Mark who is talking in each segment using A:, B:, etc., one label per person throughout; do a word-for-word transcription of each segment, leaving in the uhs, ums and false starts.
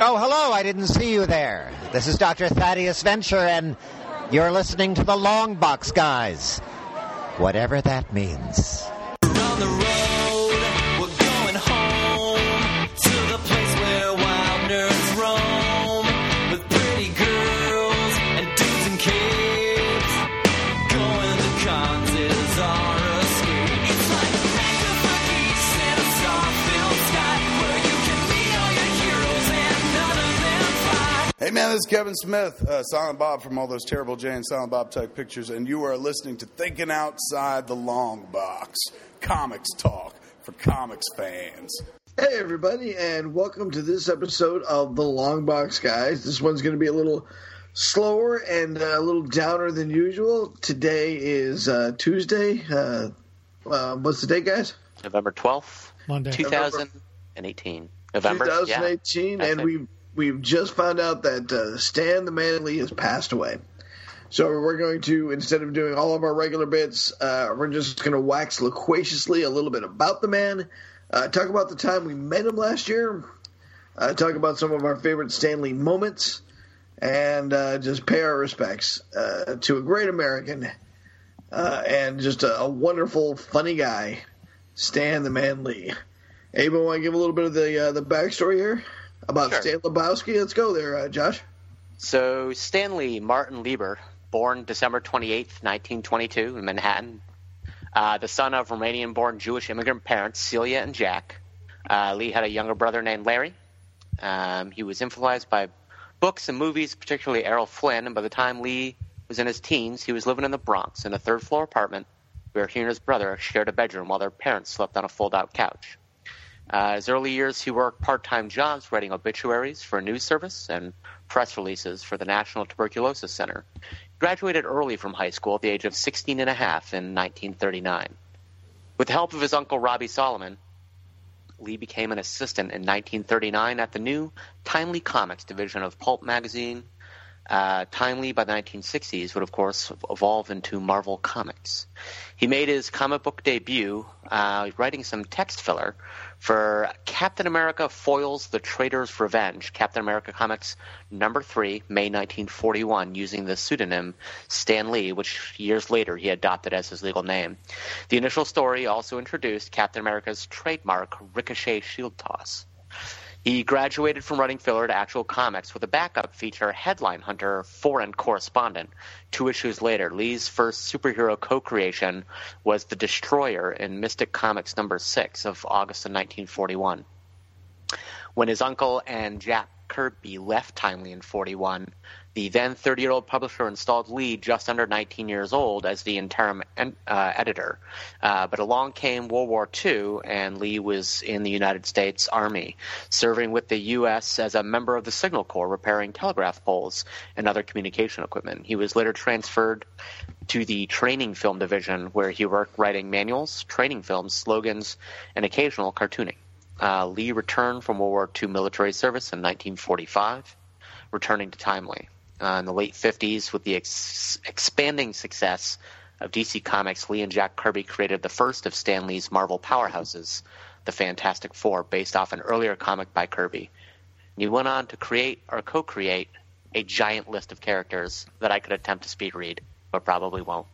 A: Oh, hello, I didn't see you there. This is Doctor Thaddeus Venture, and you're listening to the Long Box Guys. Whatever that means.
B: Around the road, we're going home to the place where wild nerds roam with pretty girls and dudes in capes. Going to cons is our escape. It's like a mecca for geeks in a star-filled sky where you can meet all your heroes and none of them fly.
C: Hey man, this is Kevin Smith, uh, Silent Bob from all those terrible Jay and Silent Bob type pictures, and you are listening to Thinking Outside the Long Box, comics talk for comics fans.
D: Hey everybody, and welcome to this episode of the Long Box Guys. This one's going to be a little slower and uh, a little downer than usual. Today is uh, Tuesday. Uh, uh, what's the date, guys?
E: November twelfth,
F: Monday.
E: two thousand eighteen. November?
D: twenty eighteen,
E: yeah.
D: and we've, we've just found out that uh, Stan the Man Lee has passed away. So we're going to, instead of doing all of our regular bits, uh, we're just going to wax loquaciously a little bit about the man, uh, talk about the time we met him last year, uh, talk about some of our favorite Stan Lee moments, and uh, just pay our respects uh, to a great American uh, and just a, a wonderful, funny guy, Stan the Man Lee. Anybody want to give a little bit of the uh, the backstory here about
E: Sure.
D: Stan Lebowski? Let's go there, uh, Josh.
E: So Stan Lee Martin Lieber, born December twenty-eighth, nineteen twenty-two in Manhattan, uh, the son of Romanian-born Jewish immigrant parents Celia and Jack. Uh, Lee had a younger brother named Larry. Um, he was influenced by books and movies, particularly Errol Flynn, and by the time Lee was in his teens, he was living in the Bronx in a third-floor apartment where he and his brother shared a bedroom while their parents slept on a fold-out couch. Uh, his early years, he worked part-time jobs writing obituaries for a news service and press releases for the National Tuberculosis Center. He graduated early from high school at the age of sixteen and a half in nineteen thirty-nine. With the help of his uncle Robbie Solomon, Lee became an assistant in nineteen thirty-nine at the new Timely Comics division of Pulp magazine. Uh, Timely by the nineteen sixties would, of course, evolve into Marvel Comics. He made his comic book debut uh, writing some text filler for Captain America Foils the Traitor's Revenge, Captain America Comics number three, May nineteen forty-one, using the pseudonym Stan Lee, which years later he adopted as his legal name. The initial story also introduced Captain America's trademark Ricochet shield toss. He graduated from writing filler to actual comics with a backup feature, Headline Hunter Foreign Correspondent. Two issues later, Lee's first superhero co-creation was The Destroyer in Mystic Comics number six of August of nineteen forty-one. When his uncle and Jack Kirby left Timely in forty-one, the then thirty-year-old publisher installed Lee just under nineteen years old as the interim en- uh, editor. Uh, but along came World War Two, and Lee was in the United States Army, serving with the U S as a member of the Signal Corps, repairing telegraph poles and other communication equipment. He was later transferred to the training film division, where he worked writing manuals, training films, slogans, and occasional cartooning. Uh, Lee returned from World War Two military service in nineteen forty-five, returning to Timely. Uh, in the late fifties, with the ex- expanding success of D C Comics, Lee and Jack Kirby created the first of Stan Lee's Marvel powerhouses, the Fantastic Four, based off an earlier comic by Kirby. And he went on to create or co-create a giant list of characters that I could attempt to speed read, but probably won't.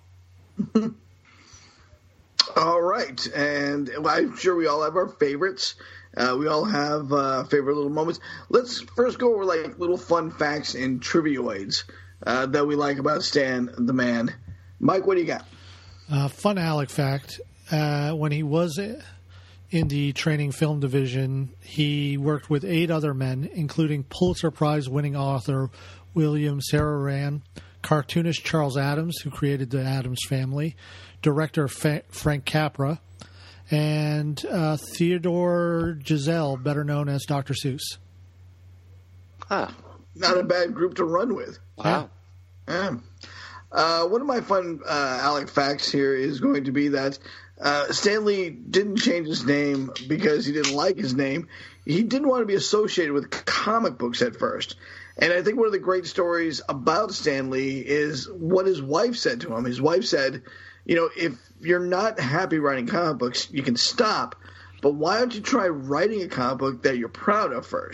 D: All right, and I'm sure we all have our favorites. Uh, we all have uh, favorite little moments. Let's first go over like little fun facts and trivioids uh, that we like about Stan the Man. Mike, what do you got?
F: Uh, fun Alec fact, uh, when he was in the training film division, he worked with eight other men, including Pulitzer Prize-winning author William Sararan, cartoonist Charles Addams, who created the Addams Family, director Fa- Frank Capra, and uh, Theodore Giselle, better known as Doctor Seuss.
E: Huh.
D: Not a bad group to run with.
E: Wow.
D: Yeah. Uh, one of my fun uh, Alec facts here is going to be that uh, Stan Lee didn't change his name because he didn't like his name. He didn't want to be associated with comic books at first. And I think one of the great stories about Stan Lee is what his wife said to him. His wife said, you know, if you're not happy writing comic books, you can stop. But why don't you try writing a comic book that you're proud of first?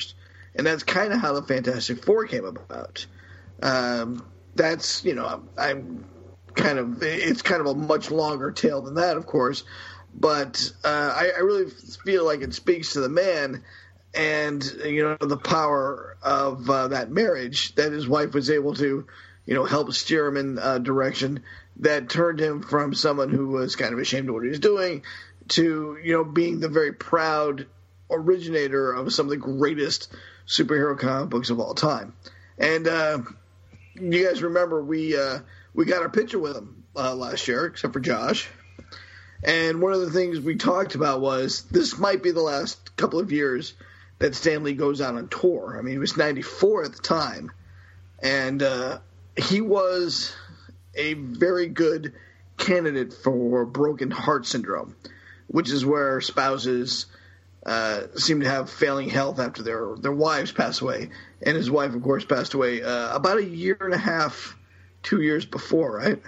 D: and that's kind of how the Fantastic Four came about. Um, that's, you know, I'm kind of, it's kind of a much longer tale than that, of course, but uh, I, I really feel like it speaks to the man and, you know, the power of uh, that marriage that his wife was able to, you know, help steer him in a direction that turned him from someone who was kind of ashamed of what he was doing to, you know, being the very proud originator of some of the greatest superhero comic books of all time. And uh, you guys remember we uh, we got our picture with him uh, last year, except for Josh. And one of the things we talked about was this might be the last couple of years that Stan Lee goes out on tour. I mean, he was ninety-four at the time, and uh, he was a very good candidate for broken heart syndrome, which is where spouses uh, seem to have failing health after their their wives pass away. And his wife, of course, passed away uh, about a year and a half, two years before, right?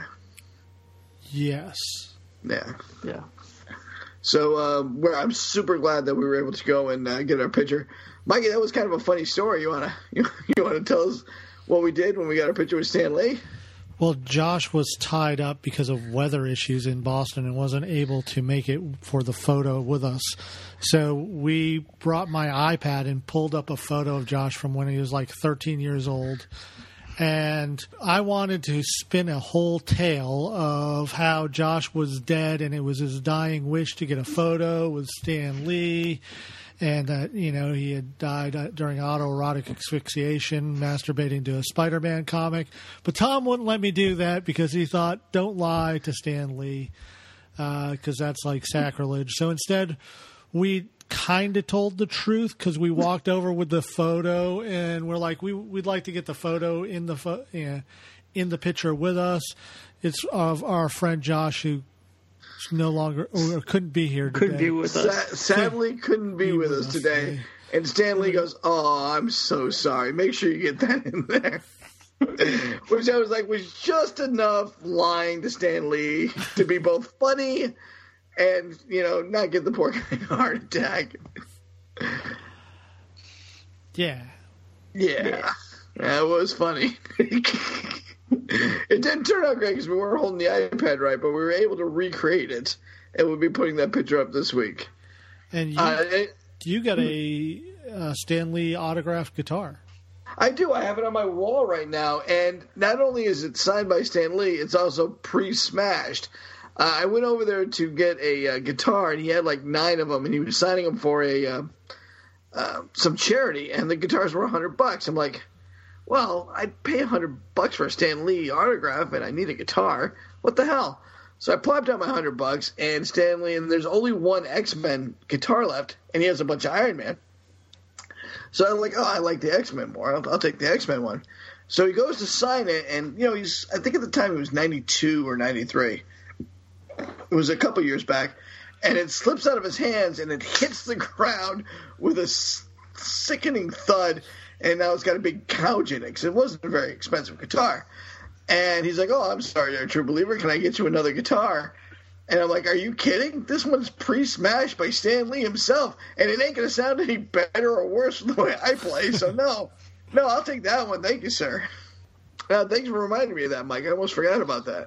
F: Yes.
D: Yeah.
G: Yeah.
D: So uh, we're, I'm super glad that we were able to go and uh, get our picture. Mikey, that was kind of a funny story. You wanna you, you wanna tell us what we did when we got our picture with Stan Lee?
F: Well, Josh was tied up because of weather issues in Boston and wasn't able to make it for the photo with us. So we brought my iPad and pulled up a photo of Josh from when he was like thirteen years old. And I wanted to spin a whole tale of how Josh was dead and it was his dying wish to get a photo with Stan Lee. And that, you know, he had died during autoerotic asphyxiation, masturbating to a Spider-Man comic. But Tom wouldn't let me do that because he thought, don't lie to Stan Lee, because uh, that's like sacrilege. So instead, we kind of told the truth because we walked over with the photo and we're like, we, we'd like to get the photo in the fo- yeah, in the picture with us. It's of our friend Josh, who no longer or couldn't be here today.
G: Couldn't be with us.
D: Sa- sadly, couldn't be, be with, with us today. today. And Stan Lee goes, "Oh, I'm so sorry. Make sure you get that in there." Which I was like, was just enough lying to Stan Lee to be both funny and, you know, not give the poor guy a heart attack.
F: Yeah.
D: Yeah. yeah. That was funny. It didn't turn out great because we weren't holding the iPad right, but we were able to recreate it, and we'll be putting that picture up this week.
F: And you,
D: uh, it,
F: you got a uh, Stan Lee autographed guitar.
D: I do. I have it on my wall right now, and not only is it signed by Stan Lee, it's also pre-smashed. Uh, I went over there to get a uh, guitar, and he had like nine of them, and he was signing them for a uh, uh, some charity, and the guitars were a hundred bucks. I'm like, well, I'd pay a hundred bucks for a Stan Lee autograph, and I need a guitar. What the hell? So I plopped down my hundred bucks, and Stan Lee, and there's only one X-Men guitar left, and he has a bunch of Iron Man. So I'm like, oh, I like the X-Men more. I'll, I'll take the X-Men one. So he goes to sign it, and, you know, he's, I think at the time he was ninety-two or ninety-three. It was a couple years back. And it slips out of his hands, and it hits the ground with a sickening thud, and now it's got a big gouge in it, because it wasn't a very expensive guitar. And he's like, oh, I'm sorry, there, True Believer. Can I get you another guitar? And I'm like, are you kidding? This one's pre-smashed by Stan Lee himself, and it ain't going to sound any better or worse from the way I play, so no. No, I'll take that one. Thank you, sir. Uh, thanks for reminding me of that, Mike. I almost forgot about that.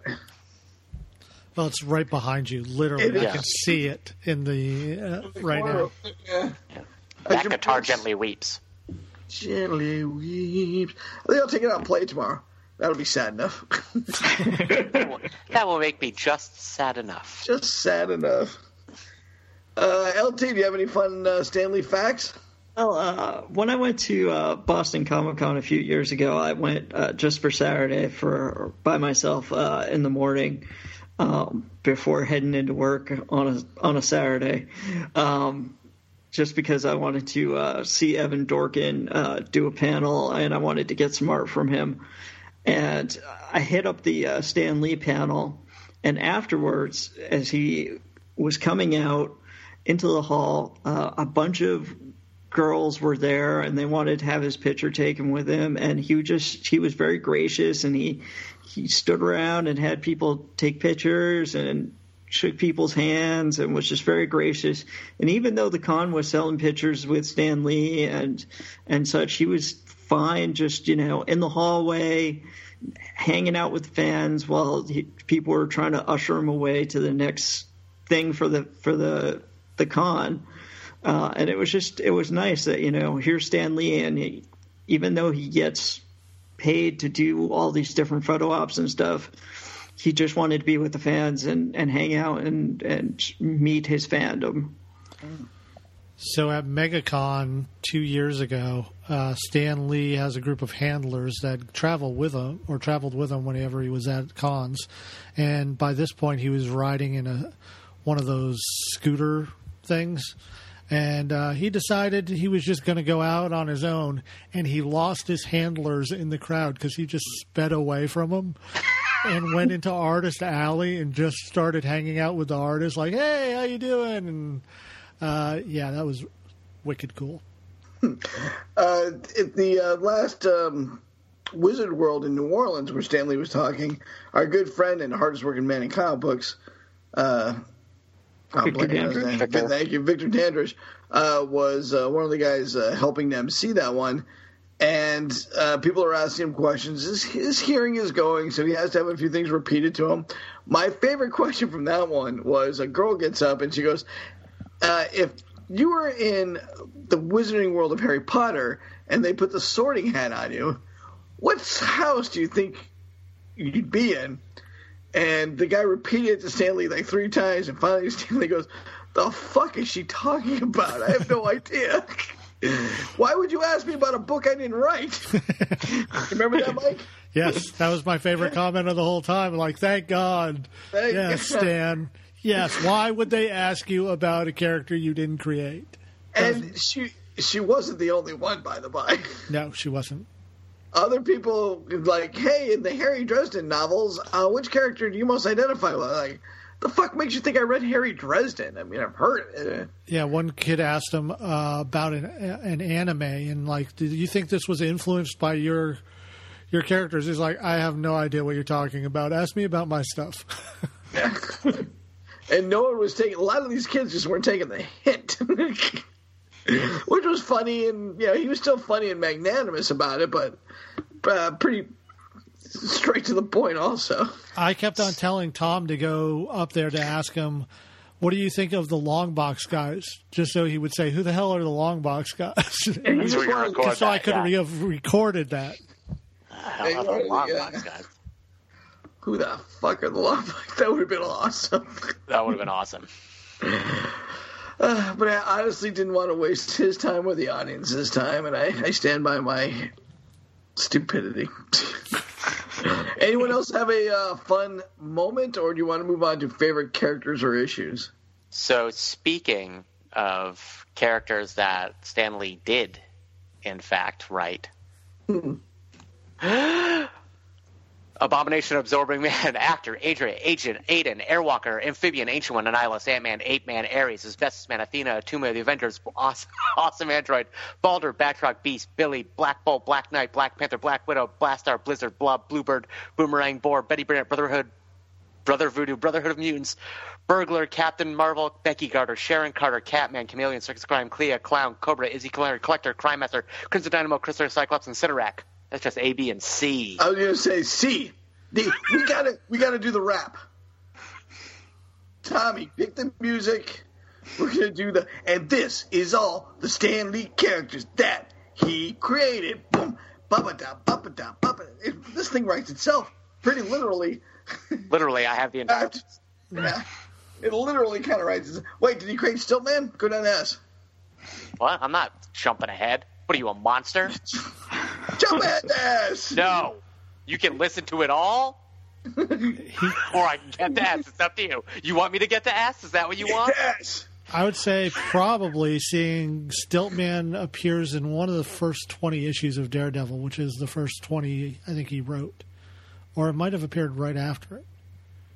F: Well, it's right behind you. Literally, I can see it in the uh, right now.
D: Yeah.
E: Yeah. That guitar gently weeps.
D: Gently weeps. I think I'll take it out and play it tomorrow. That'll be sad enough.
E: that, will, that will make me just sad enough.
D: Just sad enough. Uh, L T, do you have any fun uh, Stan Lee facts?
G: Well, uh, when I went to uh, Boston Comic Con a few years ago, I went uh, just for Saturday for by myself uh, in the morning um, before heading into work on a on a Saturday, um, just because I wanted to uh, see Evan Dorkin uh, do a panel, and I wanted to get some art from him. And I hit up the uh, Stan Lee panel, and afterwards, as he was coming out into the hall, uh, a bunch of girls were there, and they wanted to have his picture taken with him. And he just he was very gracious, and he he stood around and had people take pictures and shook people's hands and was just very gracious. And even though the con was selling pictures with Stan Lee and and such, he was fine just, you know, in the hallway, hanging out with fans while he, people were trying to usher him away to the next thing for the for the the con. Uh, and it was just it was nice that, you know, here's Stan Lee, and he, even though he gets paid to do all these different photo ops and stuff, he just wanted to be with the fans and, and hang out and, and meet his fandom.
F: So at MegaCon two years ago, uh, Stan Lee has a group of handlers that travel with him or traveled with him whenever he was at cons. And by this point, he was riding in a one of those scooter things. And uh, he decided he was just going to go out on his own. And he lost his handlers in the crowd because he just sped away from them. And went into Artist Alley and just started hanging out with the artists, like, "Hey, how you doing?" And uh, yeah, that was wicked cool.
D: Uh, at the uh, last um, Wizard World in New Orleans, where Stan Lee was talking, our good friend and hardest working man in comic books, uh,
G: Victor Dandridge.
D: Victor. Thank you, Victor Dandridge, uh, was uh, one of the guys uh, helping them see that one. And uh, people are asking him questions. His, his hearing is going, so he has to have a few things repeated to him. My favorite question from that one was a girl gets up and she goes, uh, if you were in the Wizarding World of Harry Potter and they put the sorting hat on you, what house do you think you'd be in? And the guy repeated it to Stan Lee like three times, and finally Stan Lee goes, "The fuck is she talking about? I have no idea." Why would you ask me about a book I didn't write? Remember that, Mike?
F: Yes, that was my favorite comment of the whole time. Like, thank God.
D: Thank
F: yes,
D: God.
F: Stan. Yes, why would they ask you about a character you didn't create?
D: And she she wasn't the only one, by the by.
F: No, she wasn't.
D: Other people, like, hey, in the Harry Dresden novels, uh, which character do you most identify with? Like, the fuck makes you think I read Harry Dresden? I mean, I've heard it.
F: Yeah, one kid asked him uh, about an, an anime, and like, did you think this was influenced by your your characters? He's like, I have no idea what you're talking about. Ask me about my stuff.
D: Yeah. And no one was taking. A lot of these kids just weren't taking the hint, which was funny, and you know, he was still funny and magnanimous about it, but uh, pretty straight to the point. Also,
F: I kept on telling Tom to go up there to ask him, what do you think of the long box guys? Just so he would say, who the hell are the long box guys?
D: and he
E: So we
D: just wanted-
E: record
F: so I
E: that,
F: could
E: yeah.
F: have recorded that.
E: I don't know the long
D: Yeah.
E: box guys.
D: Who the fuck are the long box? That would have been awesome.
E: That would have been awesome.
D: Uh, but I honestly didn't want to waste his time or the audience's time, and I, I stand by my stupidity. Anyone else have a uh, fun moment, or do you want to move on to favorite characters or issues?
E: So speaking of characters that Stan Lee did, in fact, write. Abomination, Absorbing Man, Actor, Adrian, Agent, Aiden, Airwalker, Amphibian, Ancient One, Annihilus, Ant-Man, Ape-Man, Ares, Asbestos Man, Athena, Atuma, The Avengers, Awesome, awesome Android, Baldur, Batroc, Beast, Billy, Black Bolt, Black Knight, Black Panther, Black Widow, Blastar, Blizzard, Blob, Bluebird, Boomerang, Boar, Betty Brant, Brotherhood, Brother Voodoo, Brotherhood of Mutants, Burglar, Captain Marvel, Becky Carter, Sharon Carter, Catman, Chameleon, Circus Crime, Clea, Clown, Cobra, Izzy Canary, Collector, Crime Master, Crimson Dynamo, Chrysler, Cyclops, and Sidorak. That's just A, B, and C.
D: I was going to say C. D. We gotta, we gotta do the rap. Tommy, pick the music. We're gonna do the, and this is all the Stan Lee characters that he created. Boom, bubba da, bubba da, bubba. It, this thing writes itself pretty literally.
E: Literally, I have the entire.
D: Yeah, it literally kind of writes itself. Wait, did he create Stiltman? Go down and ask.
E: What? I'm not jumping ahead. What are you, a monster?
D: Jump at ass.
E: No. You can listen to it all, or I can get the ass. It's up to you. You want me to get the ass? Is that what you want?
D: Yes.
F: I would say probably seeing Stiltman appears in one of the first twenty issues of Daredevil, which is the first twenty I think he wrote. Or it might have appeared right after it.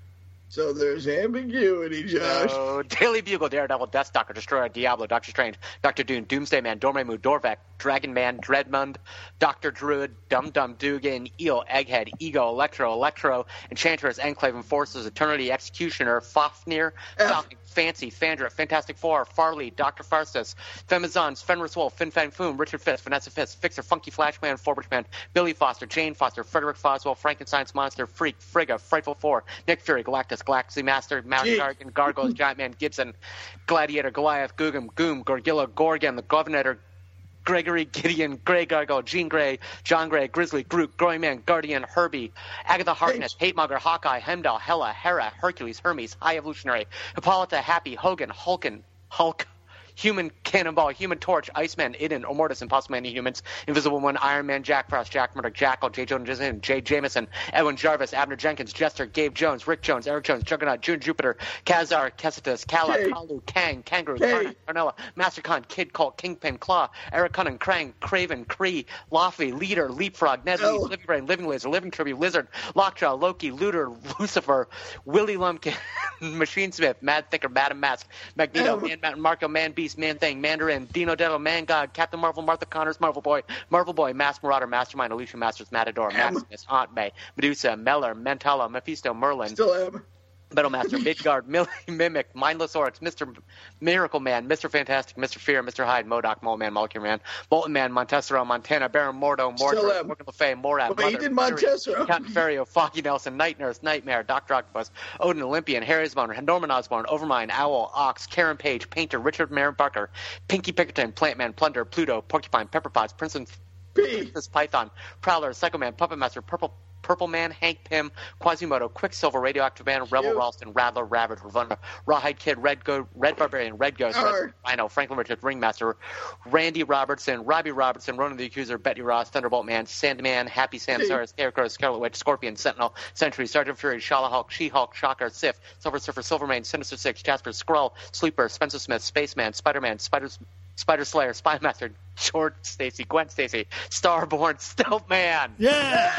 D: So there's ambiguity, Josh.
E: Oh, Daily Bugle, Daredevil, Deathstalker, Destroyer, Diablo, Doctor Strange, Doctor Doom, Doomsday Man, Dormammu, Dorvac, Dragon Man, Dreadmund, Doctor Druid, Dum Dum Dugan, Eel, Egghead, Ego, Electro, Electro, Enchantress, Enclave, Enforcers, Eternity, Executioner, Fafnir, Falcon, Fancy, Fandra, Fantastic Four, Farley, Doctor Farstus, Femizons, Fenris Wolf, Fin Fang Foom, Richard Fisk, Vanessa Fisk, Fixer, Funky Flashman, Forbridge Man, Billy Foster, Jane Foster, Frederick Foswell, Frankenstein's Monster, Freak, Frigga, Frightful Four, Nick Fury, Galactus, Galaxy Master, Mount Gargan, Gargoyles, Giant Man, Gibson, Gladiator, Goliath, Googum, Goom, Gorgilla, Gorgon, the Governor, Gregory, Gideon, Grey Gargoyle, Jean Grey, John Grey, Grizzly, Groot, Growing Man, Guardian, Herbie, Agatha Harkness, Hate Monger, Hawkeye, Heimdall, Hela, Hera, Hercules, Hermes, High Evolutionary, Hippolyta, Happy, Hogan, Hulkin, Hulk, Human Cannonball, Human Torch, Iceman, Iden, Immortus, Impossible Man, Humans, Invisible One, Iron Man, Jack Frost, Jack Murdoch, Jackal, J. Jonah Jameson, Jay Jameson, Edwin Jarvis, Abner Jenkins, Jester, Gabe Jones, Rick Jones, Eric Jones, Juggernaut, June Jupiter, Kazar, Kesitus, Kala,
D: Hey.
E: Kalu, Kang, Kangaroo,
D: Hey.
E: Karnak, Carnella, Mastercon, Kid Colt, Kingpin, Claw, Eric Cunnan, Krang, Craven, Kree, Lofty, Leader, Leapfrog, Nesby,
D: Oh.
E: Living Brain, Living Laser, Living Tribute, Lizard, Lockjaw, Loki, Looter, Lucifer, Willie Lumpkin, Machine Smith, Mad Thinker, Madam Mask, Magneto,
D: Oh.
E: Man Mountain, Marco, Man Beast, Man Thing, Mandarin, Dino Devil, Man God, Captain Marvel, Martha Connors, Marvel Boy, Marvel Boy, Mask Marauder, Mastermind, Alicia Masters, Matador, Maximus, Aunt May, Medusa, Meller, Mentala, Mephisto, Merlin,
D: Still am.
E: Battlemaster, Midgard, Mil- Mimic, Mindless Oryx, Mister Miracle Man, Mister Fantastic, Mister Fear, Mister Hyde, Modoc, Mole Man, Molecule Man, Bolton Man, Montessero, Montana, Baron Mordo,
D: Still
E: Mordor,
D: am.
E: Morgan Le Fay, Morad,
D: Wait, he
E: Mother,
D: did
E: Fury,
D: Montessero.
E: Captain Ferio, Foggy Nelson, Night Nurse, Nightmare, Doctor Octopus, Odin, Olympian, Harry Osborn, Norman Osborn, Overmind, Owl, Ox, Karen Page, Painter, Richard Marin Barker, Pinky Pickerton, Plant Man, Plunder, Pluto, Porcupine, Pepper Potts, Prince and
D: P.
E: Princess Python, Prowler, Psycho Man, Puppet Master, Purple Purple Man, Hank Pym, Quasimodo, Quicksilver, Radioactive Man, Rebel
D: You.
E: Ralston, Rattler, Ravage, Ravonna, Rawhide Kid, Red Go, Red Barbarian, Red Ghost,
D: Arr.
E: Red Rhino, Franklin Richards, Ringmaster, Randy Robertson, Robbie Robertson, Ronan the Accuser, Betty Ross, Thunderbolt Man, Sandman, Happy Sam, Sarah, Scarecrow, Scarlet Witch, Scorpion, Sentinel, Sentry, Sergeant Fury, Shala Hulk, She-Hulk, Shocker, Sif, Silver Surfer, Silvermane, Sinister Six, Jasper, Skrull, Sleeper, Spencer Smith, Spaceman, Spider-Man, Spider Spider Slayer, Spy Master, Short Stacy, Gwen Stacy, Starborn, Stealth Man.
F: Yeah.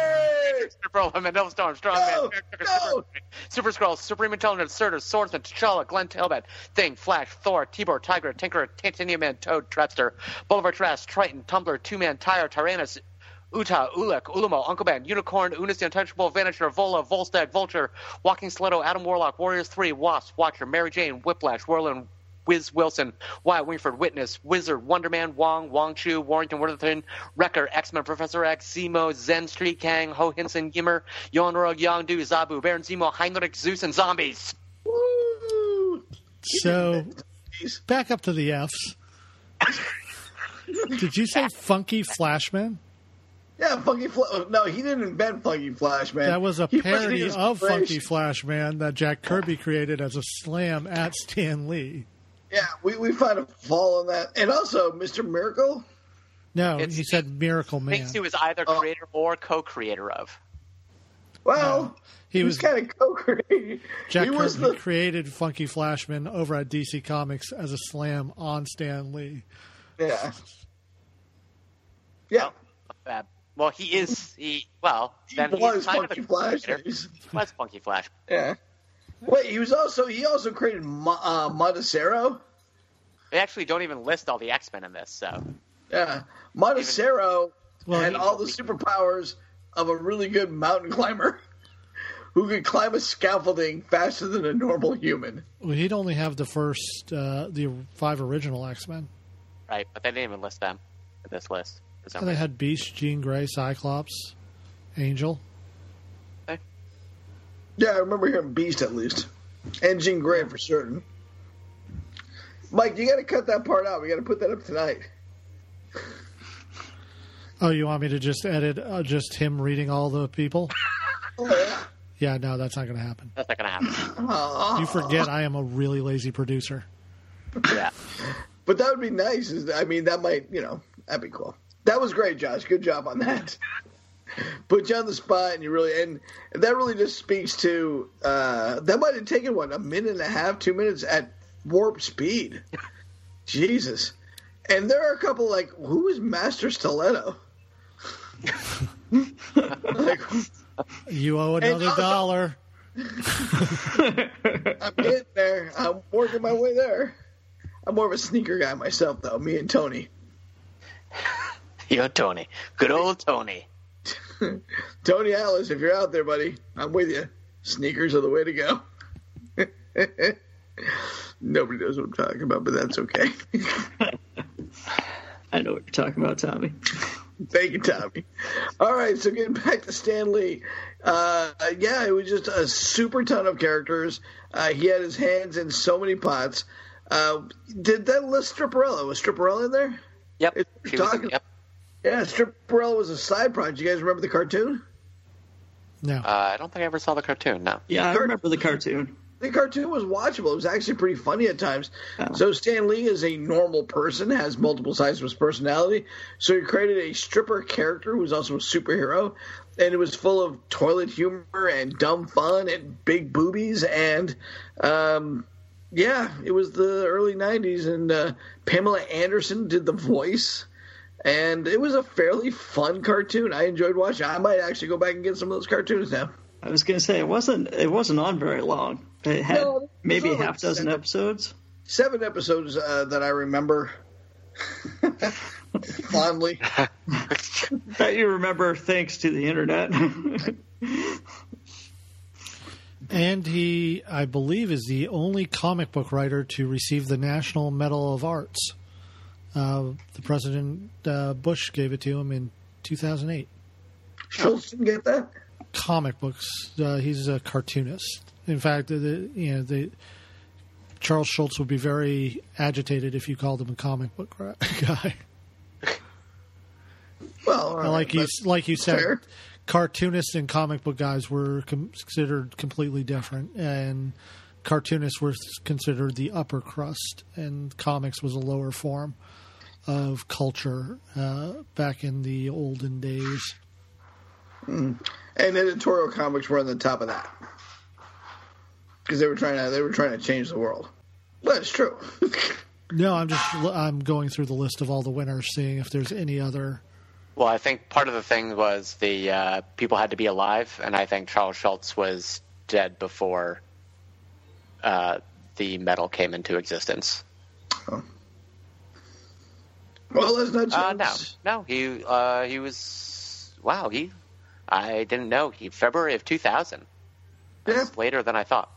D: Hey!
E: Super Mandela Storm, Strong
D: No,
E: Man,
D: no.
E: Super, Super Skrull, Supreme Intelligence, Surtur, Swordsman, T'Challa, Glenn Talbot, Thing, Flash, Thor, Tibor, Tiger, Tinkerer, Titanium Man, Toad, Trapster, Bolivar Trash, Triton, Tumbler, Two Man, Tyre, Tyrannus, Uta, Ulek, Ulumo, Uncle Ben, Unicorn, Unis the Untouchable, Vanisher, Vola, Volstagg, Vulture, Walking Stiletto, Adam Warlock, Warriors three, Wasp, Watcher, Mary Jane, Whiplash, Whirlin, Wiz Wilson, Wyatt Wingford, Witness, Wizard, Wonderman, Wong, Wong Chu, Warrington Worthington, Wrecker, X-Men, Professor X, Zemo, Zen Street, Kang, Ho Hinson, Gimmer, Yonrog, Yongdu, Zabu, Baron Zemo, Heinrich, Zeus, and Zombies.
D: Woo!
F: So back up to the Fs. Did you say Funky Flashman?
D: Yeah, Funky Flash. No, he didn't invent Funky Flash, man.
F: That was a
D: He
F: parody
D: his
F: of Funky
D: inspiration.
F: Flashman that Jack Kirby created as a slam at Stan Lee.
D: Yeah, we, we find a flaw in that. And also, Mister Miracle.
F: No,
E: It's-
F: he said Miracle Man.
E: Thinks he was either
D: Oh.
E: creator or co-creator of.
D: Well,
F: No, he
D: he was,
F: was-
D: kind of co-creating.
F: Jack
D: he was
F: Kirby
D: the
F: created Funky Flashman over at D C Comics as a slam on Stan Lee.
D: yeah, yeah.
E: Uh, well, he is. He well,
D: He
E: then
D: was
E: he's kind
D: Funky
E: of a
D: Flash.
E: creator.
D: He's-
E: He was Funky Flash.
D: Yeah. Wait, he was also he also created Mo- uh, Montecero.
E: They actually don't even list all the X-Men in this, so
D: Yeah, Montecero
F: Well,
D: had
F: he-
D: all the superpowers of a really good mountain climber who could climb a scaffolding faster than a normal human.
F: Well, he'd only have the first, uh, the five original X-Men.
E: right. But they didn't even list them in this list. For some
F: And they
E: reason.
F: had Beast, Jean Grey, Cyclops, Angel.
D: Yeah, I remember hearing Beast at least, and Jean Grey for certain. Mike, you got to cut that part out. We got to put that up tonight.
F: Oh, you want me to just edit uh, just him reading all the people?
D: Oh, yeah.
F: Yeah, no, that's not going to happen.
E: That's not going to happen.
D: Aw.
F: You forget I am a really lazy producer.
E: Yeah.
D: But that would be nice. Is I mean, that might, you know, that'd be cool. That was great, Josh. Good job on that. Put you on the spot, and you really, and that really just speaks to, uh, that might have taken, what, a minute and a half, two minutes at warp speed. Jesus. And there are a couple, like, who is Master Stiletto? like,
F: You owe another
D: also-
F: dollar.
D: I'm getting there. I'm working my way there. I'm more of a sneaker guy myself, though. Me and Tony.
E: You and Tony. Good old Tony.
D: Tony Alice, if you're out there, buddy, I'm with you. Sneakers are the way to go. Nobody knows what I'm talking about, but that's okay.
G: I know what you're talking about, Tommy.
D: Thank you, Tommy. All right, so getting back to Stan Lee. Uh, yeah, it was just a super ton of characters. Uh, he had his hands in so many pots. Uh, did that list Stripperella? Was Stripperella in there?
E: Yep.
D: It's
E: She was,
D: talking-
E: yep.
D: Yeah, Stripperella was a side project. You guys remember the cartoon?
F: No.
E: Uh, I don't think I ever saw the cartoon, no.
G: Yeah, I
D: Kurt-
G: remember the cartoon.
D: The cartoon was watchable. It was actually pretty funny at times.
G: Oh.
D: So Stan Lee is a normal person, has multiple sides of his personality. So he created a stripper character who was also a superhero. And it was full of toilet humor and dumb fun and big boobies. And, um, yeah, it was the early nineties. And uh, Pamela Anderson did the voice. And it was a fairly fun cartoon. I enjoyed watching it. I might actually go back and get some of those cartoons now.
G: I was going to say it wasn't it wasn't on very long. It had
D: No, it
G: maybe a
D: was only
G: half dozen
D: seven.
G: episodes.
D: Seven episodes uh, that I remember fondly.
G: That you remember thanks to the internet.
F: And he, I believe, is the only comic book writer to receive the National Medal of Arts. Uh, the President uh, Bush gave it to him in two thousand eight.
D: Schultz didn't get that?
F: Comic books. Uh, he's a cartoonist. In fact, the, the, you know, the Charles Schultz would be very agitated if you called him a comic book ra- guy.
D: Well, all right,
F: like you,
D: that's
F: like you said,
D: fair.
F: cartoonists and comic book guys were com- considered completely different, and cartoonists were considered the upper crust, and comics was a lower form of culture uh, back in the olden days.
D: And editorial comics were on the top of that because they were trying to they were trying to change the world. But it's true.
F: No, I'm just I'm going through the list of all the winners, seeing if there's any other.
E: Well, I think part of the thing was the uh, people had to be alive, and I think Charles Schultz was dead before uh, the medal came into existence.
D: Oh. Well, that's not
E: Uh, no,
D: Schultz.
E: no, he uh, he was wow. He I didn't know he February of two thousand. That's
D: Yeah.
E: later than I thought.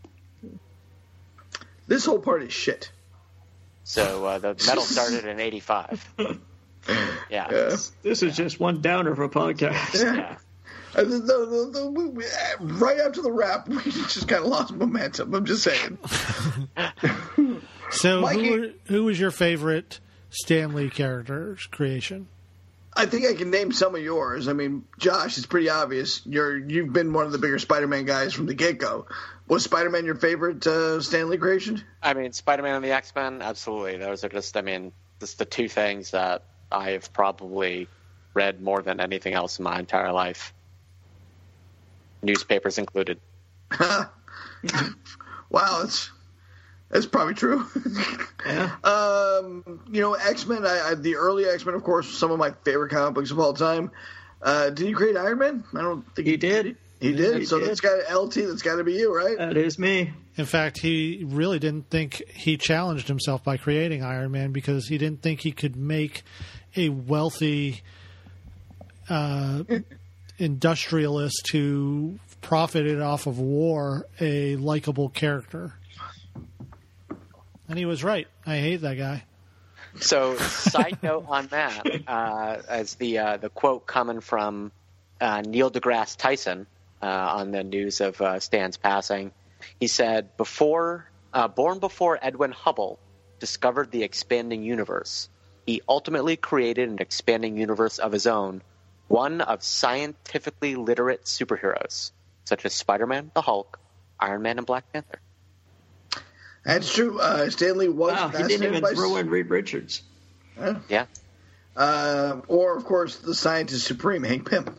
D: This whole part is shit.
E: So uh, the medal started in eighty-five. Yeah.
D: Yeah.
G: This is just one downer of a podcast.
D: Yeah.
E: Yeah.
D: Uh, the, the, the, we, we, uh, right after the wrap, we just kind of lost momentum. I'm just saying.
F: So,
D: Mikey-
F: who, were, who was your favorite Stan Lee character creation?
D: I think I can name some of yours. I mean, Josh, it's pretty obvious. You're you've been one of the bigger Spider-Man guys from the get-go. Was Spider-Man your favorite uh, Stan Lee creation?
E: I mean, Spider-Man and the X-Men, absolutely. Those are just, I mean, just the two things that I have probably read more than anything else in my entire life. Newspapers included.
D: Wow, that's that's probably true.
G: Yeah.
D: um, you know, X-Men. I, I, the early X-Men, of course, some of my favorite comic books of all time. Uh, did he create Iron Man? I don't think
G: He did.
D: He did.
G: He
D: so
G: did.
D: that's got L T. That's got to be you, right?
G: That is me.
F: In fact, he really didn't think he challenged himself by creating Iron Man because he didn't think he could make a wealthy uh, industrialist who profited off of war a likable character. And he was right. I hate that guy.
E: So, side note on that, uh, as the uh, the quote coming from uh, Neil deGrasse Tyson uh, on the news of uh, Stan's passing, he said, "Before, uh, born before Edwin Hubble discovered the expanding universe, he ultimately created an expanding universe of his own, one of scientifically literate superheroes, such as Spider-Man, the Hulk, Iron Man, and Black Panther."
D: That's true. Uh, Stan Lee was
G: Wow, he didn't
D: fascinated
G: even
D: by
G: throw in Reed Richards.
E: Yeah.
D: Uh, or, of course, the scientist supreme, Hank Pym.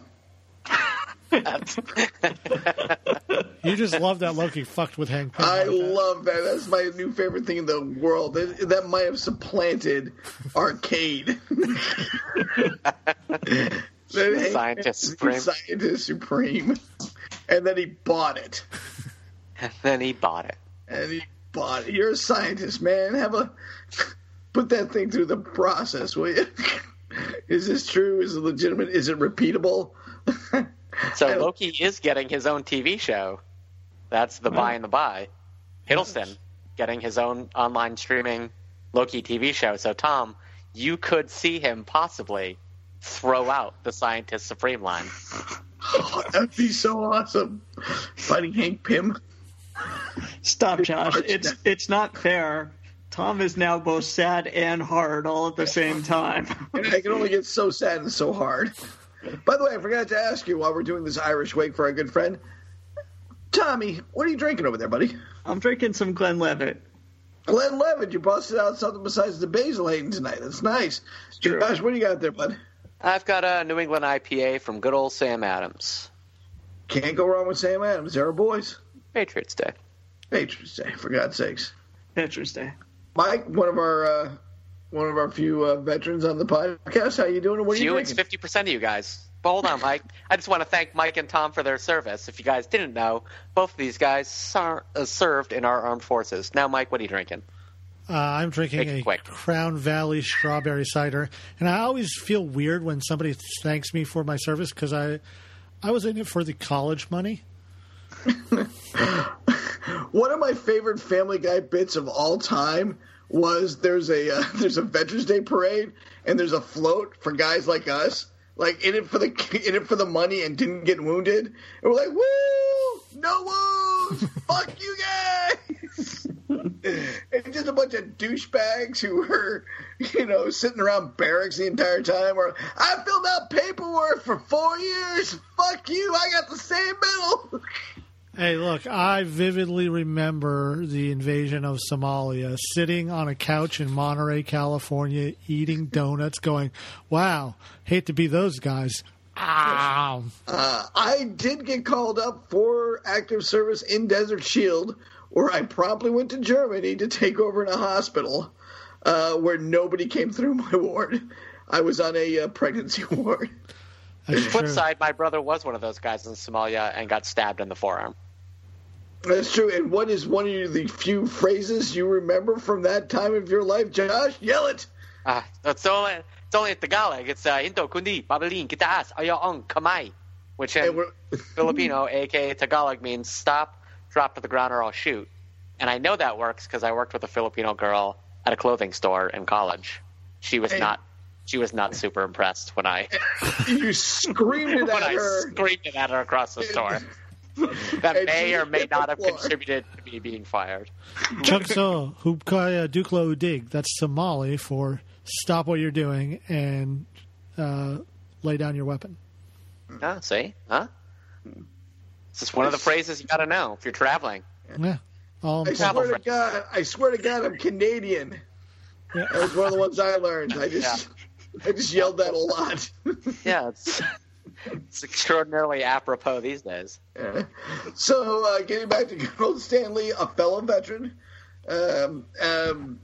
F: You just love that Loki fucked with Hank Pym.
D: I
F: like that.
D: love that. That's my new favorite thing in the world. That, that might have supplanted Arcade. That Hank
E: Scientist
D: Pym,
E: Supreme.
D: Scientist Supreme. And then he bought it.
E: And then he bought it.
D: And he bought it. You're a scientist, man. Have a put that thing through the process, will you? Is this true? Is it legitimate? Is it repeatable?
E: So Loki is getting his own T V show. That's the buy and the buy. Hiddleston getting his own online streaming Loki T V show. So Tom, you could see him possibly throw out the Scientist Supreme line.
D: Oh, that'd be so awesome. Fighting Hank Pym.
G: Stop, Josh. It's it's not fair. Tom is now both sad and hard all at the same time.
D: And I can only get so sad and so hard. By the way, I forgot to ask you while we're doing this Irish wake for our good friend. Tommy, what are you drinking over there, buddy?
G: I'm drinking some Glenlivet.
D: Glenlivet, you busted out something besides the Basil Hayden tonight. That's nice.
G: true.
D: Josh, what do you got there, bud?
E: I've got a New England I P A from good old Sam Adams.
D: Can't go wrong with Sam Adams. They're our boys.
E: Patriots Day.
D: Patriots Day, for God's sakes.
G: Patriots Day.
D: Mike, one of our uh, one of our few uh, veterans on the podcast. How you doing? What are you
E: Few,
D: drinking?
E: it's fifty percent of you guys. But hold on, Mike. I just want to thank Mike and Tom for their service. If you guys didn't know, both of these guys ser- uh, served in our armed forces. Now, Mike, what are you drinking?
F: Uh, I'm drinking
E: Make it
F: a
E: quick.
F: Crown Valley strawberry cider, and I always feel weird when somebody thanks me for my service because I, I was in it for the college money.
D: One of my favorite Family Guy bits of all time was there's a uh, there's a Veterans Day parade and there's a float for guys like us, like in it for the in it for the money and didn't get wounded. And we're like, woo, no wounds, fuck you guys. And just a bunch of douchebags who were, you know, sitting around barracks the entire time. Or I filled out paperwork for four years. Fuck you, I got the same medal.
F: Hey, look, I vividly remember the invasion of Somalia, sitting on a couch in Monterey, California, eating donuts, going, wow, hate to be those guys. Ow.
D: Uh, I did get called up for active service in Desert Shield, where I promptly went to Germany to take over in a hospital uh, where nobody came through my ward. I was on a uh, pregnancy ward.
F: That's
E: Flip
F: true.
E: side, my brother was one of those guys in Somalia and got stabbed in the forearm.
D: That's true. And what is one of the few phrases you remember from that time of your life, Josh? Yell it.
E: Uh, it's only it's only Tagalog. It's uh, Hinto kundi babalin kitaas ayaong kamay, which
D: Hey,
E: in
D: we're-
E: Filipino, aka Tagalog, means stop, drop to the ground, or I'll shoot. And I know that works because I worked with a Filipino girl at a clothing store in college. She was
D: Hey.
E: not she was not super impressed when I
D: You screamed it
E: when
D: at
E: I
D: her.
E: screamed it at her across the store. That
D: And
E: may
D: she
E: or may
D: hit the
E: not have
D: floor.
E: contributed to me being fired.
F: Chugso hubkaya duklo udig. That's Somali for stop what you're doing and uh, lay down your weapon.
E: Huh? See? Huh? It's just one of the phrases you got to know if you're traveling.
F: Yeah. All
D: I
E: Travel
D: swear to
E: friend.
D: God, I swear to God, I'm Canadian.
F: Yeah.
D: That was one of the ones I learned. I just, I just yelled that a lot.
E: Yeah, it's it's extraordinarily apropos these days.
D: Yeah. So, uh, getting back to good old Stan Lee, a fellow veteran. Um, um,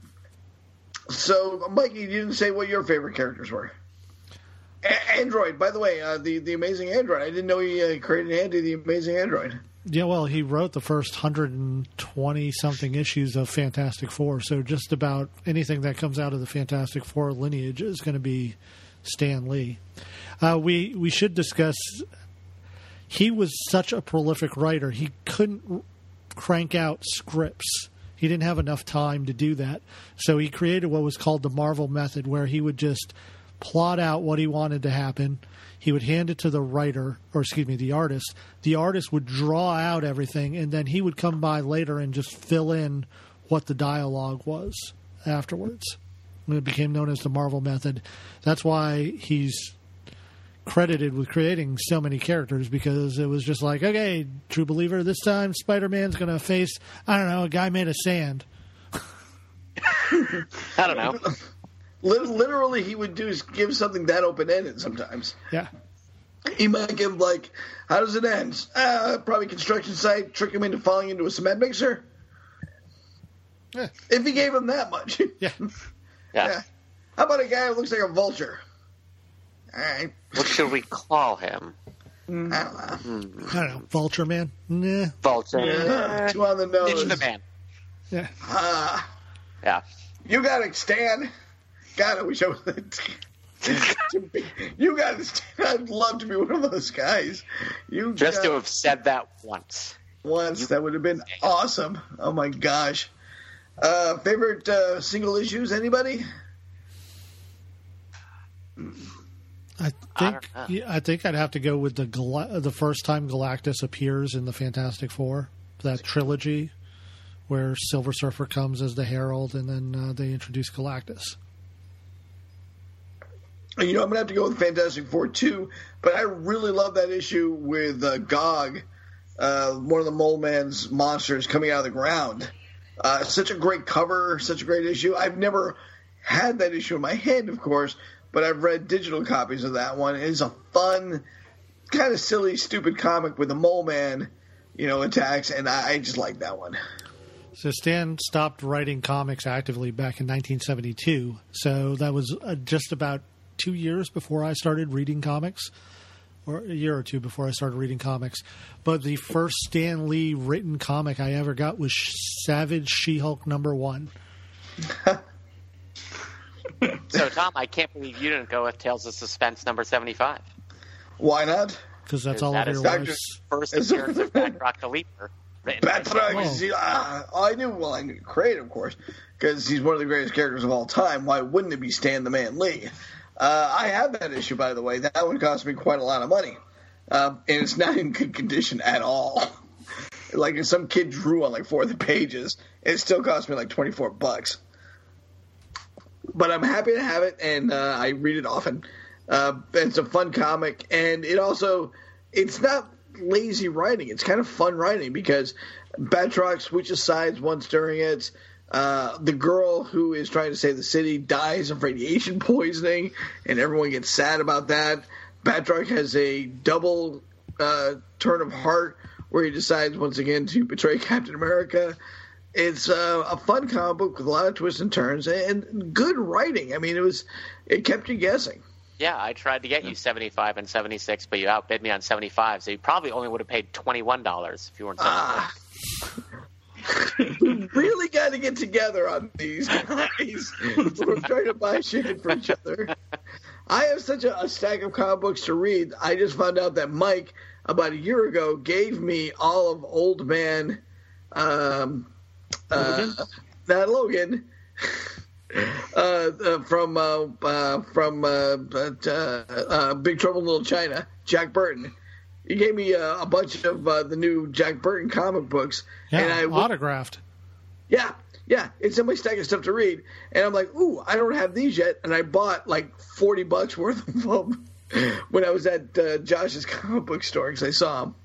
D: so, Mikey, you didn't say what your favorite characters were. A- Android, by the way, uh, the the Amazing Android. I didn't know he uh, created Andy, the Amazing Android.
F: Yeah, well, he wrote the first one hundred twenty something issues of Fantastic Four, so just about anything that comes out of the Fantastic Four lineage is going to be Stan Lee. Uh, we we should discuss. He was such a prolific writer; he couldn't crank out scripts. He didn't have enough time to do that, so he created what was called the Marvel method, where he would just plot out what he wanted to happen. He would hand it to the writer, or excuse me, the artist. The artist would draw out everything, and then he would come by later and just fill in what the dialogue was afterwards. And it became known as the Marvel method. That's why he's credited with creating so many characters, because it was just like, okay, true believer, this time Spider-Man's going to face, I don't know, a guy made of sand.
E: I don't know.
D: Lit- Literally, he would do is give something that open-ended sometimes.
F: Yeah.
D: He might give, like, how does it end? Uh, probably construction site, trick him into falling into a cement mixer.
F: Yeah.
D: If he gave him that much.
F: Yeah.
E: Yeah.
D: Yeah. How about a guy who looks like a vulture? All right.
E: What should we call him?
D: I don't know.
F: I don't know. Vulture Man? Nah.
E: Vulture.
D: Yeah, two on the nose.
E: Ninja the Man.
F: Yeah.
D: Uh,
E: Yeah.
D: you got to stand. God, I wish I was. You got to stand. I'd love to be one of those guys. You
E: Just
D: got-
E: to have said that once.
D: once. That would have been awesome. Oh my gosh. Uh, favorite uh, single issues? Anybody?
F: I
E: I
F: think
E: don't know.
F: yeah, I think I'd have to go with the Gal- the first time Galactus appears in the Fantastic Four, that trilogy where Silver Surfer comes as the Herald, and then uh, they introduce Galactus.
D: You know, I'm gonna have to go with Fantastic Four too, but I really love that issue with uh, Gog, uh, one of the Mole Man's monsters coming out of the ground. Uh, such a great cover, such a great issue. I've never had that issue in my hand, of course, but I've read digital copies of that one. It's a fun, kind of silly, stupid comic with the Mole Man, you know, attacks, and I, I just like that one.
F: So Stan stopped writing comics actively back in nineteen seventy-two, so that was uh, just about two years before I started reading comics, or a year or two before I started reading comics. But the first Stan Lee written comic I ever got was Savage She-Hulk number one.
E: So, Tom, I can't believe you didn't go with Tales of Suspense number seventy-five.
D: Why not?
F: Because that's
E: Because
F: all
E: that
F: of
E: is
F: your
D: Doctor-
F: wife's.
E: First
D: Is-
E: appearance of Batroc the Leaper. written by
D: Batroc,
F: Oh.
D: ah, I knew, well, I knew Crane, of course, because he's one of the greatest characters of all time. Why wouldn't it be Stan the Man Lee? Uh, I have that issue, by the way. That one cost me quite a lot of money. Um, and it's not in good condition at all. Like, if some kid drew on, like, four of the pages, it still cost me, like, twenty-four bucks. But I'm happy to have it, and uh, I read it often. Uh, it's a fun comic, and it also, it's not lazy writing. It's kind of fun writing because Batroc switches sides once during it. Uh, the girl who is trying to save the city dies of radiation poisoning, and everyone gets sad about that. Batroc has a double uh, turn of heart where he decides once again to betray Captain America. It's uh, a fun comic book with a lot of twists and turns and good writing. I mean, it was it kept you guessing.
E: Yeah, I tried to get you seventy-five and seventy-six, but you outbid me on seventy-five, so you probably only would have paid twenty-one dollars if you weren't seventy-six.
D: Ah. We really got to get together on these guys. We're trying to buy shit for each other. I have such a, a stack of comic books to read. I just found out that Mike, about a year ago, gave me all of Old Man, um, uh, not Logan, uh, uh, from uh, uh, from uh, uh, uh, Big Trouble in Little China, Jack Burton. He gave me uh, a bunch of uh, the new Jack Burton comic books,
F: Yeah,
D: and I
F: autographed.
D: yeah, yeah, it's in my stack of stuff to read, and I'm like, ooh, I don't have these yet, and I bought like forty bucks worth of them when I was at uh, Josh's comic book store because I saw them.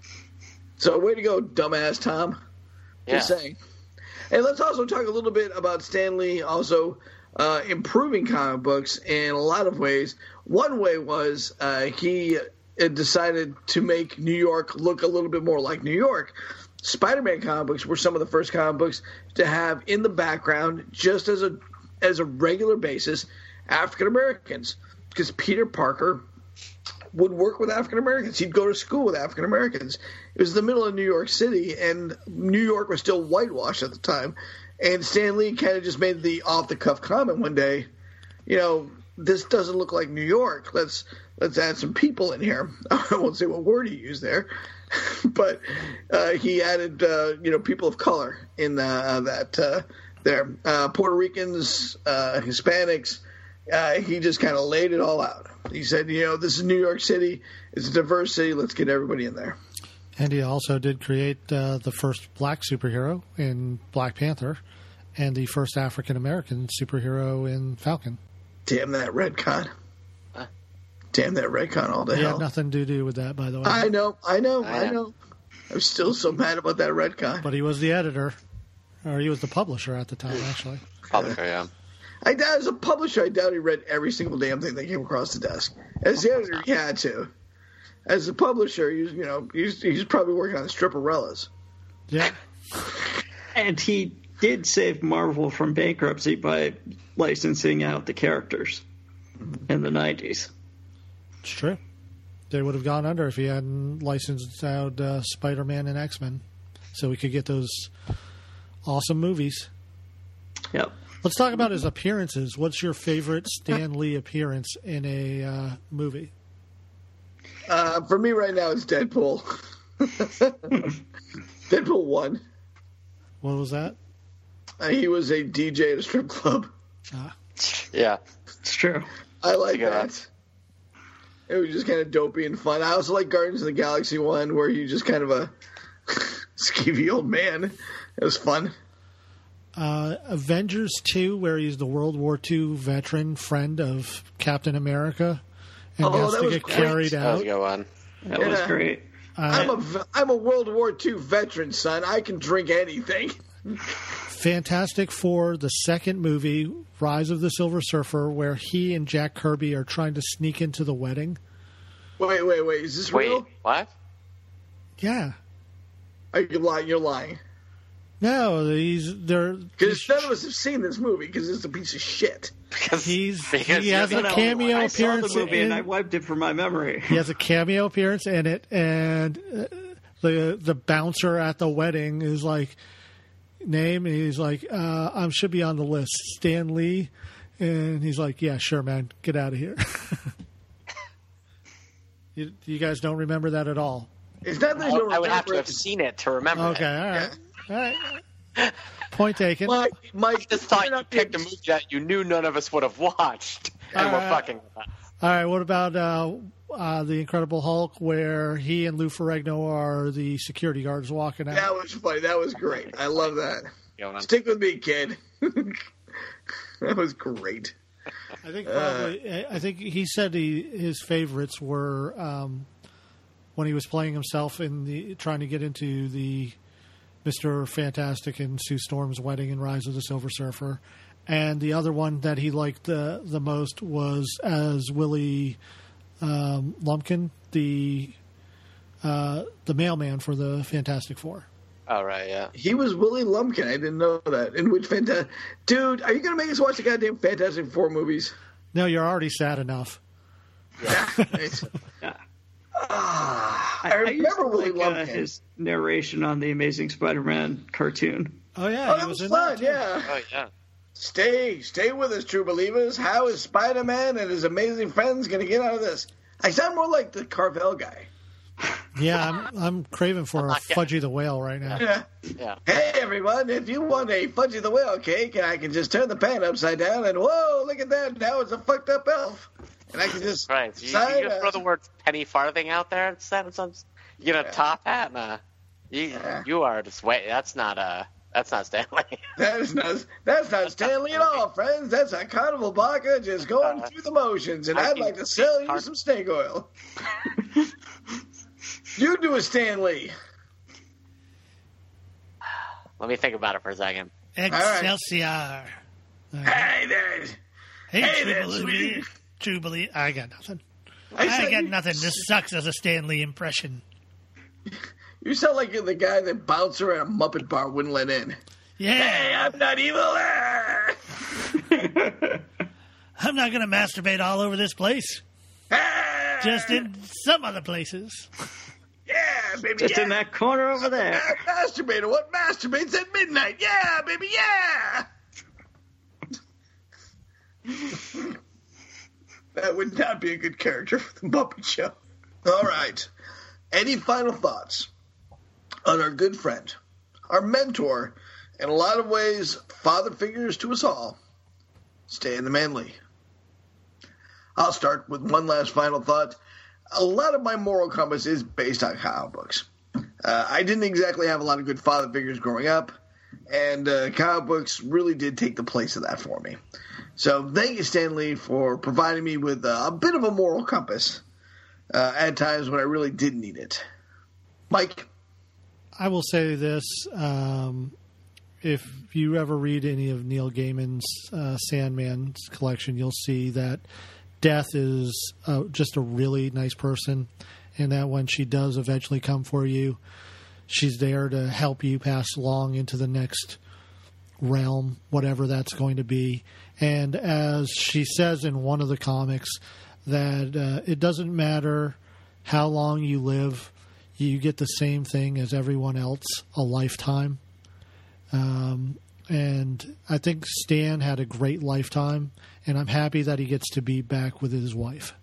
D: So way to go, dumbass Tom.
E: Yeah.
D: Just saying. And let's also talk a little bit about Stan Lee also uh, improving comic books in a lot of ways. One way was uh, he decided to make New York look a little bit more like New York. Spider-Man comic books were some of the first comic books to have in the background, just as a as a regular basis, African Americans, because Peter Parker would work with African Americans. He'd go to school with African Americans. It was the middle of New York City, and New York was still whitewashed at the time. And Stan Lee kind of just made the off-the-cuff comment one day, you know, this doesn't look like New York. Let's let's add some people in here. I won't say what word he used there, but uh, he added, uh, you know, people of color in uh, that uh, there. Uh, Puerto Ricans, uh, Hispanics. Uh, he just kind of laid it all out. He said, you know, this is New York City. It's a diverse city. Let's get everybody in there.
F: And he also did create uh, the first black superhero in Black Panther and the first African-American superhero in Falcon.
D: Damn that retcon.
E: Huh?
D: Damn that retcon all the
F: He
D: hell.
F: had nothing to do with that, by the way.
D: I know, I know,
E: I
D: I know. I'm still so mad about that retcon.
F: But he was the editor, or he was the publisher at the time, actually.
E: Publisher, yeah.
D: I doubt, as a publisher, I doubt he read every single damn thing that came across the desk. As the editor, he had to. As a publisher, he's, you know, he's, he's probably working on stripperellas.
F: Yeah.
G: And he did save Marvel from bankruptcy by licensing out the characters in the nineties.
F: It's true. they would have gone under if he hadn't licensed out uh, Spider-Man and X-Men, so we could get those awesome movies.
G: Yep.
F: Let's talk about his appearances. What's your favorite Stan Lee appearance in a uh, movie?
D: Uh, for me right now, it's Deadpool. Deadpool one.
F: What was that?
D: Uh, he was a D J at a strip club.
F: Ah.
E: Yeah.
G: It's true.
D: I like
E: Good.
D: that. It was just kind of dopey and fun. I also like Guardians of the Galaxy one, where you just kind of a skeevy old man. It was fun.
F: Uh, Avengers two, where he's the World War Two veteran friend of Captain America and
D: Oh,
F: has
D: that
F: to
D: was
F: get
D: great.
F: carried
E: That was
F: out.
E: a good one.
G: That
D: Yeah.
G: was great.
D: I'm
F: Uh,
D: a v- I'm a World War Two veteran, son. I can drink anything.
F: Fantastic Four, the second movie, Rise of the Silver Surfer, where he and Jack Kirby are trying to sneak into the wedding.
D: Wait, wait, wait. Is this
E: Wait,
D: real?
E: what?
F: Yeah.
D: Are you lying? You're lying.
F: No, he's they're
D: Because none of us have seen this movie because it's a piece of shit.
E: Because
F: he's
E: because
F: he has
E: you're
F: a
E: gonna-
F: cameo
G: I saw
F: appearance
G: the movie
F: in,
G: and I wiped it from my memory.
F: he has a cameo appearance in it, and uh, the the bouncer at the wedding is like name, and he's like, uh, I should be on the list, Stan Lee, and he's like, yeah, sure, man, get out of here. you, you guys don't remember that at all?
D: It's not that
E: I,
D: you don't
E: I would have to
D: remember
E: have
D: it.
E: seen it to remember.
F: Okay,
E: it.
F: all right, all right. Point taken.
D: Mike, Mike,
E: I just thought
D: you're
E: you
D: not
E: picked a
D: being-
E: movie that you knew none of us would have watched and were
F: Uh,
E: fucking about.
F: All right, what about uh, uh, the Incredible Hulk, where he and Lou Ferrigno are the security guards walking out?
D: That was funny. That was great. I love that.
E: Going on.
D: Stick with me, kid. That was great.
F: I think probably. I think he said he, his favorites were um, when he was playing himself in the trying to get into the Mister Fantastic and Sue Storm's wedding in Rise of the Silver Surfer, and the other one that he liked the the most was as Willie um, Lumpkin, the uh, the mailman for the Fantastic Four.
E: All right, yeah.
D: He was Willie Lumpkin. I didn't know that. In which fantastic dude, are you gonna make us watch the goddamn Fantastic Four movies?
F: No, you're already sad enough.
D: Right.
G: Yeah.
D: Ah, I,
G: I, I used
D: remember
G: to
D: Willie
G: like uh,
D: Lumpkin.
G: his narration on the Amazing Spider-Man cartoon.
F: Oh yeah,
D: Oh,
F: he
D: that
F: was
D: was
F: in
D: fun.
F: that too.
D: Yeah.
E: Oh yeah.
D: Stay, stay with us, true believers. How is Spider-Man and his amazing friends gonna get out of this? I sound more like the Carvel guy.
F: Yeah, I'm I'm craving for a
E: not getting-
F: Fudgy the Whale right now.
D: Yeah.
E: Yeah.
D: Hey everyone, if you want a Fudgy the Whale cake, I can just turn the pan upside down and whoa, look at that! Now it's a fucked up elf, and I can just
E: Right. So you,
D: sign
E: you just
D: a-
E: throw the word penny farthing out there instead of some. You get a top hat and a. You
D: Yeah.
E: you are just wait. That's not uh That's not Stanley.
D: That is not that's not Stanley at all, friends. That's a carnival barker just going
E: Uh,
D: through the motions, and
E: I
D: I'd
E: can
D: like to
E: see
D: sell you
E: car-
D: some snake oil. You do a Stanley.
E: Let me think about it for a second.
F: Excelsior.
D: Hey there.
F: Hey,
D: Hey there,
F: True
D: sweetie.
F: Believer. True Believer. I got nothing.
D: I
F: I
D: said
F: got
D: you-
F: nothing. This sucks as a Stanley impression.
D: You sound like you're the guy that bouncer at a Muppet bar wouldn't let in.
F: Yeah.
D: Hey, I'm not evil. Ah.
F: I'm not going to masturbate all over this place.
D: Ah.
F: Just in some other places.
D: Yeah, baby.
G: Just
D: yeah.
G: in that corner over there.
D: Ah, masturbator. What masturbates at midnight? Yeah, baby. Yeah. That would not be a good character for the Muppet Show. All right. Any final thoughts on our good friend, our mentor, in a lot of ways, father figures to us all, Stan the Manly? I'll start with one last final thought. A lot of my moral compass is based on comic books. Uh, I didn't exactly have a lot of good father figures growing up, and uh, comic books really did take the place of that for me. So thank you, Stan Lee, for providing me with uh, a bit of a moral compass uh, at times when I really did need it. Mike?
F: I will say this. Um, if you ever read any of Neil Gaiman's uh, Sandman collection, you'll see that Death is uh, just a really nice person, and that when she does eventually come for you, she's there to help you pass along into the next realm, whatever that's going to be. And as she says in one of the comics, that uh, it doesn't matter how long you live, you get the same thing as everyone else, a lifetime. Um, and I think Stan had a great lifetime, and I'm happy that he gets to be back with his wife.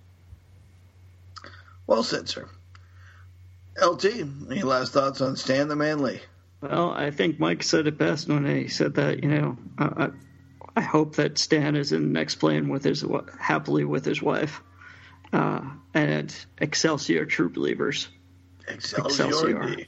D: Well said, sir. L T, any last thoughts on Stan the Man Lee?
G: Well, I think Mike said it best when he said that, you know, I, I, I hope that Stan is in the next plane with his happily with his wife. Uh, and Excelsior, true believers.
D: Excelsior.
G: Excelsior.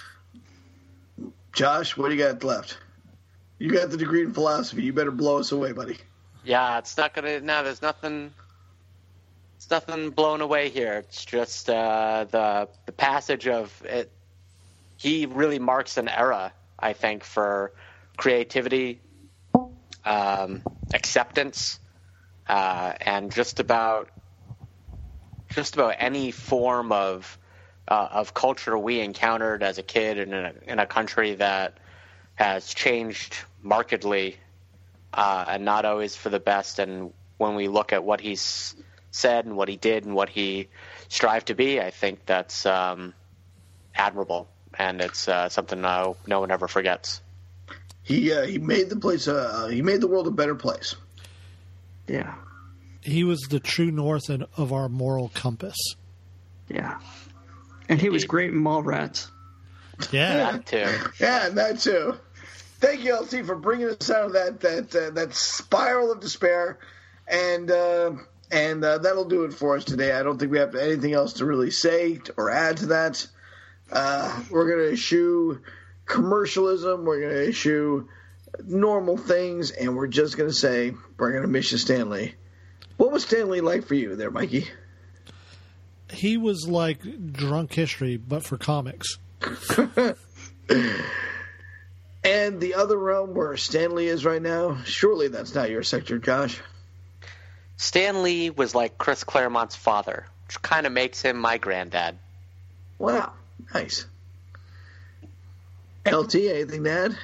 D: Josh, what do you got left? You got the degree in philosophy. You better blow us away, buddy.
E: Yeah, it's not gonna. No, there's nothing. It's nothing blown away here. It's just uh, the the passage of it. He really marks an era, I think, for creativity, um, acceptance, uh, and just about just about any form of uh, of culture we encountered as a kid in a, in a country that has changed markedly, uh, and not always for the best. And when we look at what he's said and what he did and what he strived to be, I think that's um, admirable, and it's uh, something no, no one ever forgets.
D: He uh, he made the place. Uh, he made the world a better place.
G: Yeah.
F: He was the true north of our moral compass.
G: Yeah. And he was great in Mallrats.
F: Yeah.
E: That too.
D: Yeah, and that too. Thank you, L T, for bringing us out of that that uh, that spiral of despair, and uh, and uh, that'll do it for us today. I don't think we have anything else to really say or add to that. Uh, we're going to eschew commercialism. We're going to eschew normal things, and we're just going to say we're going to miss you, Stan Lee. What was Stan Lee like for you there, Mikey?
F: He was like Drunk History, but for comics.
D: And the other realm where Stan Lee is right now, surely that's not your sector, Josh.
E: Stan Lee was like Chris Claremont's father, which kind of makes him my granddad.
D: Wow, nice. L T, anything to add?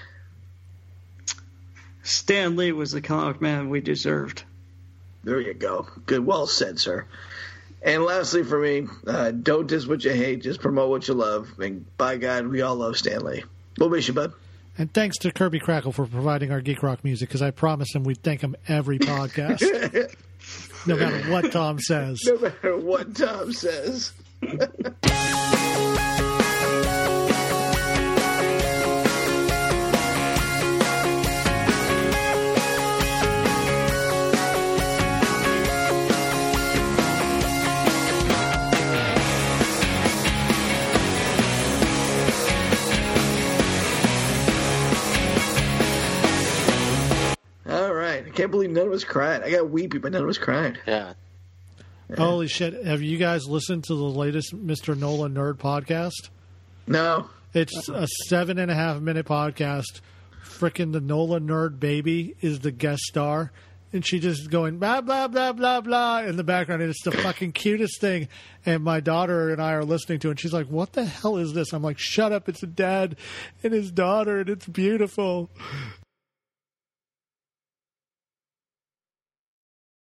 G: Stan Lee was the comic man we deserved.
D: There you go. Good, well said, sir. And lastly for me, uh, don't diss what you hate, just promote what you love. And by God, we all love Stan Lee. We'll miss you, bud.
F: And thanks to Kirby Crackle for providing our geek rock music, because I promised him we'd thank him every podcast, no matter what Tom says.
D: No matter what Tom says. I can't believe none of us cried. I got weepy, but none of us cried.
E: Yeah.
F: yeah. Holy shit. Have you guys listened to the latest Mister Nolan Nerd podcast?
D: No.
F: It's a seven and a half minute podcast. Frickin' the Nolan Nerd baby is the guest star. And she just going blah, blah, blah, blah, blah in the background. And it's the fucking cutest thing. And my daughter and I are listening to it. And she's like, what the hell is this? I'm like, shut up. It's a dad and his daughter. And it's beautiful.